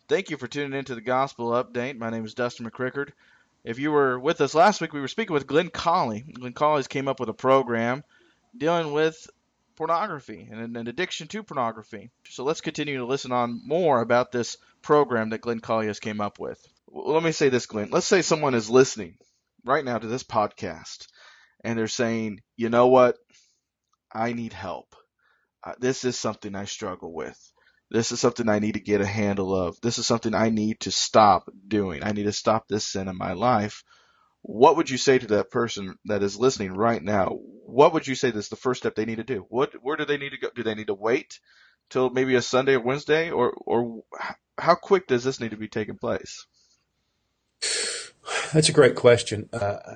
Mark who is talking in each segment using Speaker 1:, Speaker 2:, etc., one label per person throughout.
Speaker 1: Thank you for tuning into the Gospel Update. My name is Dustin McCrickard. If you were with us last week, we were speaking with Glenn Colley. Glenn Colley's came up with a program dealing with pornography and an addiction to pornography. So let's continue to listen on more about this program that Glenn Colley has came up with. Well, let me say this, Glenn. Let's say someone is listening right now to this podcast and they're saying, you know what? I need help. This is something I struggle with. This is something I need to get a handle of. This is something I need to stop doing. I need to stop this sin in my life. What would you say to that person that is listening right now? What would you say is the first step they need to do? Where do they need to go? Do they need to wait till maybe a Sunday or Wednesday, or how quick does this need to be taking place?
Speaker 2: That's a great question,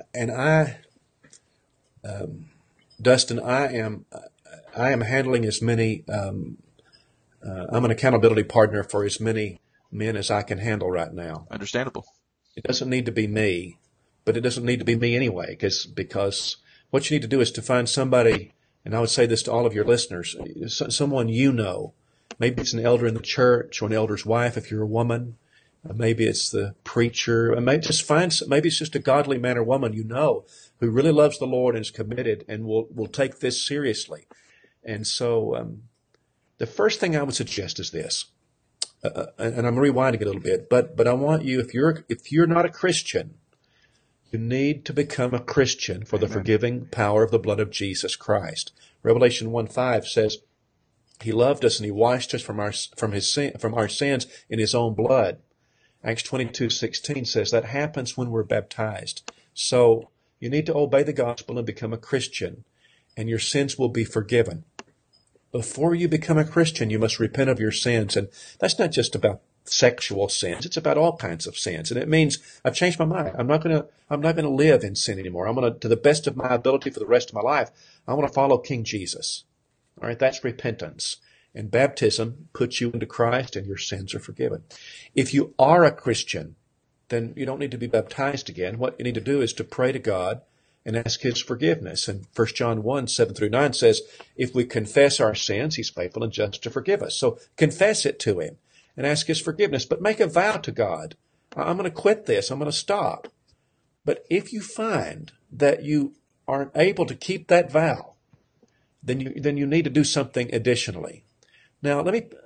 Speaker 2: Dustin, I am handling as many. I'm an accountability partner for as many men as I can handle right now.
Speaker 1: Understandable.
Speaker 2: It doesn't need to be me, but it doesn't need to be me anyway, because what you need to do is to find somebody, and I would say this to all of your listeners, someone you know. Maybe it's an elder in the church or an elder's wife if you're a woman. Maybe it's the preacher. Maybe it's just a godly man or woman you know who really loves the Lord and is committed and will take this seriously. And so the first thing I would suggest is this, and I'm rewinding a little bit, but I want you, if you're not a Christian, you need to become a Christian for the forgiving power of the blood of Jesus Christ. Revelation 1:5 says, He loved us and He washed us from our sins in His own blood. Acts 22:16 says that happens when we're baptized. So you need to obey the gospel and become a Christian, and your sins will be forgiven. Before you become a Christian, you must repent of your sins. And that's not just about sexual sins. It's about all kinds of sins. And it means I've changed my mind. I'm not going to live in sin anymore. I'm going to the best of my ability for the rest of my life, I want to follow King Jesus. All right. That's repentance. And baptism puts you into Christ and your sins are forgiven. If you are a Christian, then you don't need to be baptized again. What you need to do is to pray to God and ask His forgiveness. And 1 John 1:7-9 says, if we confess our sins, He's faithful and just to forgive us. So confess it to Him and ask His forgiveness. But make a vow to God. I'm going to quit this. I'm going to stop. But if you find that you aren't able to keep that vow, then you need to do something additionally. Now,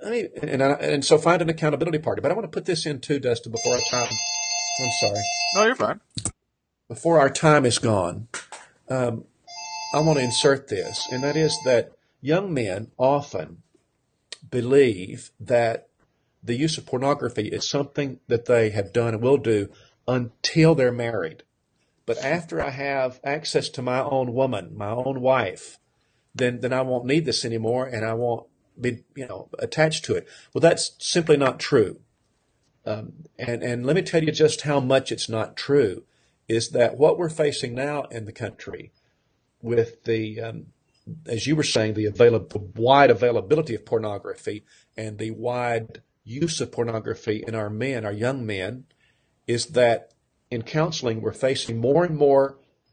Speaker 2: so find an accountability partner. But I want to put this in too, Dustin, before our time. I'm sorry.
Speaker 1: No, you're fine.
Speaker 2: Before our time is gone, I want to insert this, and that is that young men often believe that the use of pornography is something that they have done and will do until they're married. But after I have access to my own woman, my own wife, then I won't need this anymore, and I won't be attached to it. Well, that's simply not true. And let me tell you just how much it's not true. Is that what we're facing now in the country with the, as you were saying, the wide availability of pornography and the wide use of pornography in our young men, is that in counseling we're facing more and more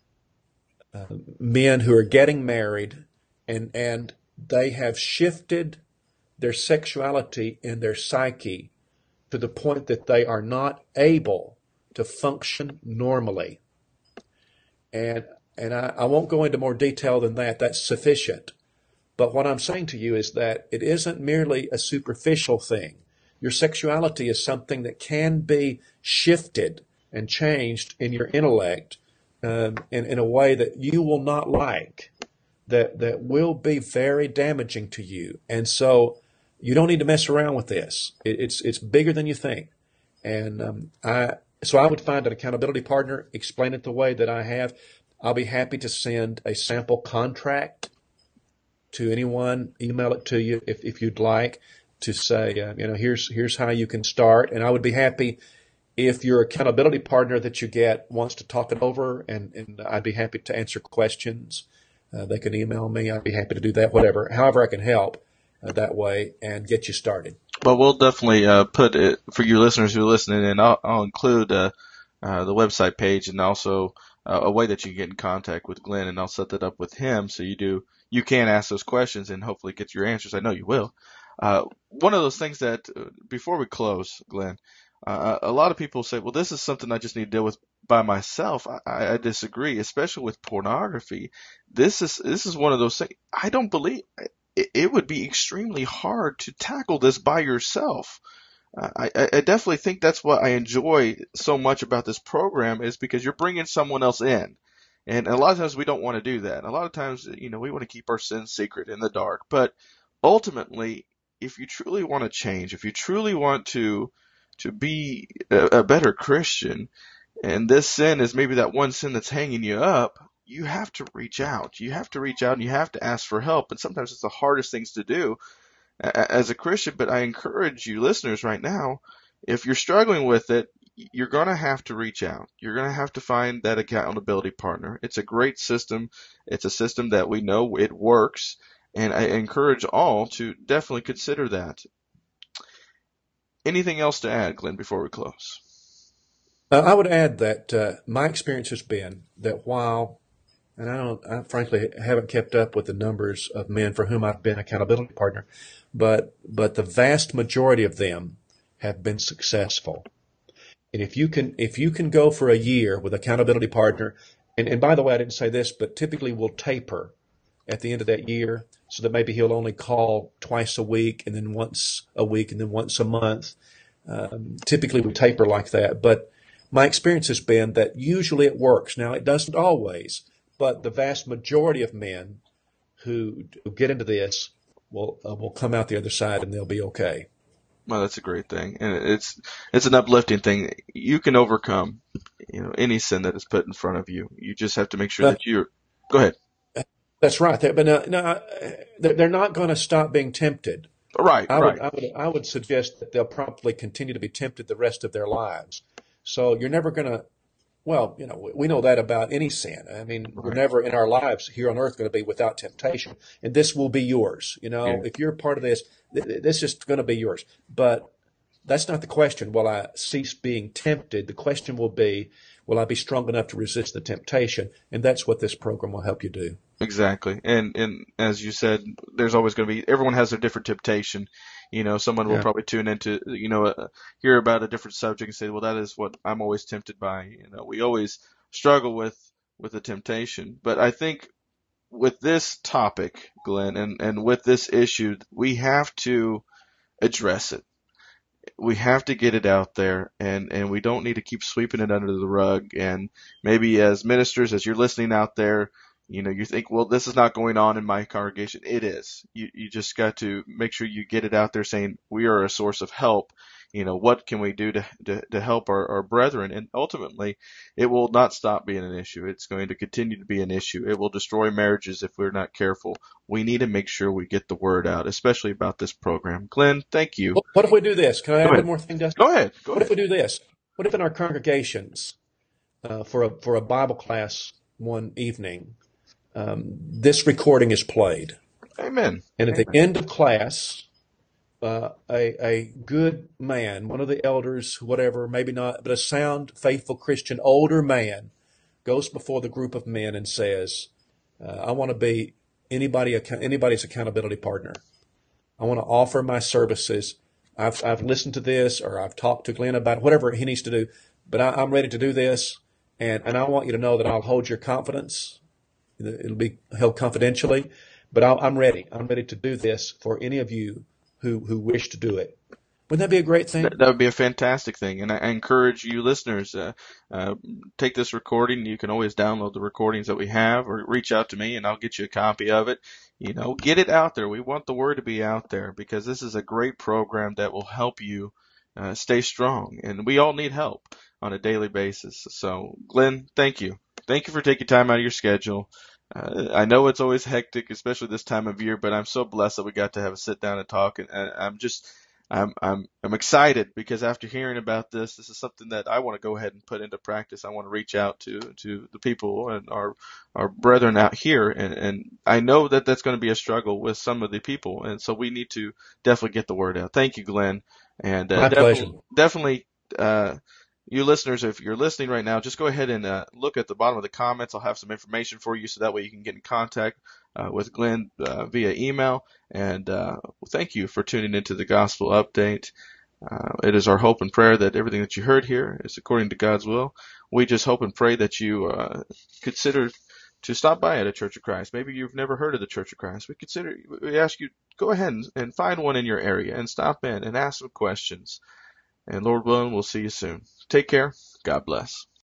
Speaker 2: men who are getting married and they have shifted their sexuality and their psyche to the point that they are not able to function normally. And I won't go into more detail than that. That's sufficient. But what I'm saying to you is that it isn't merely a superficial thing. Your sexuality is something that can be shifted and changed in your intellect in a way that you will not like, that will be very damaging to you. And so you don't need to mess around with this. It's bigger than you think. And So I would find an accountability partner, explain it the way that I have. I'll be happy to send a sample contract to anyone, email it to you if you'd like, to say, here's how you can start. And I would be happy if your accountability partner that you get wants to talk it over, and I'd be happy to answer questions. They can email me. I'd be happy to do that, however I can help that way and get you started.
Speaker 1: Well, we'll definitely put it for you listeners who are listening, and I'll include the website page and also a way that you can get in contact with Glenn, and I'll set that up with him so you can ask those questions and hopefully get your answers. I know you will. One of those things that, before we close, Glenn, a lot of people say, well, this is something I just need to deal with by myself. I disagree, especially with pornography. This is one of those things. I don't believe it would be extremely hard to tackle this by yourself. I definitely think that's what I enjoy so much about this program is because you're bringing someone else in. And a lot of times we don't want to do that. A lot of times, we want to keep our sins secret in the dark. But ultimately, if you truly want to change, if you truly want to be a better Christian, and this sin is maybe that one sin that's hanging you up, you have to reach out. You have to reach out and you have to ask for help. And sometimes it's the hardest things to do as a Christian, but I encourage you listeners right now, if you're struggling with it, you're going to have to reach out. You're going to have to find that accountability partner. It's a great system. It's a system that we know it works, and I encourage all to definitely consider that. Anything else to add, Glenn, before we close?
Speaker 2: I would add that my experience has been that while, and I frankly haven't kept up with the numbers of men for whom I've been accountability partner, but the vast majority of them have been successful. And if you can go for a year with accountability partner, and by the way, I didn't say this, but typically we'll taper at the end of that year so that maybe he'll only call twice a week and then once a week and then once a month. Typically we taper like that, but my experience has been that usually it works. Now it doesn't always, but the vast majority of men who get into this will come out the other side and they'll be okay.
Speaker 1: Well, that's a great thing, and it's an uplifting thing. You can overcome, any sin that is put in front of you. You just have to make sure
Speaker 2: But
Speaker 1: that you're. Go ahead.
Speaker 2: that's right. But no, they're not going to stop being tempted.
Speaker 1: Right,
Speaker 2: I would,
Speaker 1: right.
Speaker 2: I would, I would suggest that they'll probably continue to be tempted the rest of their lives. So you're never going to, well, we know that about any sin. I mean, we're
Speaker 1: Right.
Speaker 2: never in our lives here on earth going to be without temptation, and this will be yours.
Speaker 1: Yeah.
Speaker 2: If you're part of this, this is going to be yours. But that's not the question. Will I cease being tempted? The question will be, will I be strong enough to resist the temptation? And that's what this program will help you do.
Speaker 1: Exactly. And as you said, there's always going to be, everyone has their different temptation. Someone will
Speaker 2: Yeah.
Speaker 1: probably tune into, hear about a different subject and say, well, that is what I'm always tempted by. We always struggle with the temptation. But I think with this topic, Glenn, and with this issue, we have to address it. We have to get it out there, and we don't need to keep sweeping it under the rug. And maybe as ministers, as you're listening out there, you think, well, this is not going on in my congregation. It is. You just got to make sure you get it out there saying we are a source of help. What can we do to help our brethren? And ultimately, it will not stop being an issue. It's going to continue to be an issue. It will destroy marriages if we're not careful. We need to make sure we get the word out, especially about this program. Glenn, thank you.
Speaker 2: What if we do this? Can I
Speaker 1: Go
Speaker 2: add one
Speaker 1: ahead.
Speaker 2: more thing, Dustin?
Speaker 1: Go ahead. Go
Speaker 2: What if
Speaker 1: ahead.
Speaker 2: we do this? What if in our congregations, for a Bible class one evening, this recording is played,
Speaker 1: Amen.
Speaker 2: and at the
Speaker 1: Amen.
Speaker 2: end of class, a good man, one of the elders, whatever, maybe not, but a sound, faithful Christian, older man, goes before the group of men and says, "I want to be anybody's accountability partner. I want to offer my services. I've listened to this, or I've talked to Glenn about whatever he needs to do, but I'm ready to do this, and I want you to know that I'll hold your confidence. It'll be held confidentially, but I'm ready. I'm ready to do this for any of you who wish to do it." Wouldn't that be a great thing?
Speaker 1: That would be a fantastic thing, and I encourage you listeners, uh, take this recording. You can always download the recordings that we have, or reach out to me, and I'll get you a copy of it. Get it out there. We want the word to be out there because this is a great program that will help you stay strong, and we all need help on a daily basis. So, Glenn, thank you. Thank you for taking time out of your schedule. I know it's always hectic, especially this time of year, but I'm so blessed that we got to have a sit down and talk, and I'm excited because after hearing about this is something that I want to go ahead and put into practice. I want to reach out to the people and our brethren out here, and I know that that's going to be a struggle with some of the people, and so we need to definitely get the word out. Thank you, Glenn, and
Speaker 2: My pleasure.
Speaker 1: definitely. You listeners, if you're listening right now, just go ahead and look at the bottom of the comments. I'll have some information for you so that way you can get in contact with Glenn via email. And thank you for tuning into the Gospel Update. It is our hope and prayer that everything that you heard here is according to God's will. We just hope and pray that you consider to stop by at a Church of Christ. Maybe you've never heard of the Church of Christ. We ask you, go ahead and find one in your area and stop in and ask some questions. And Lord willing, we'll see you soon. Take care. God bless.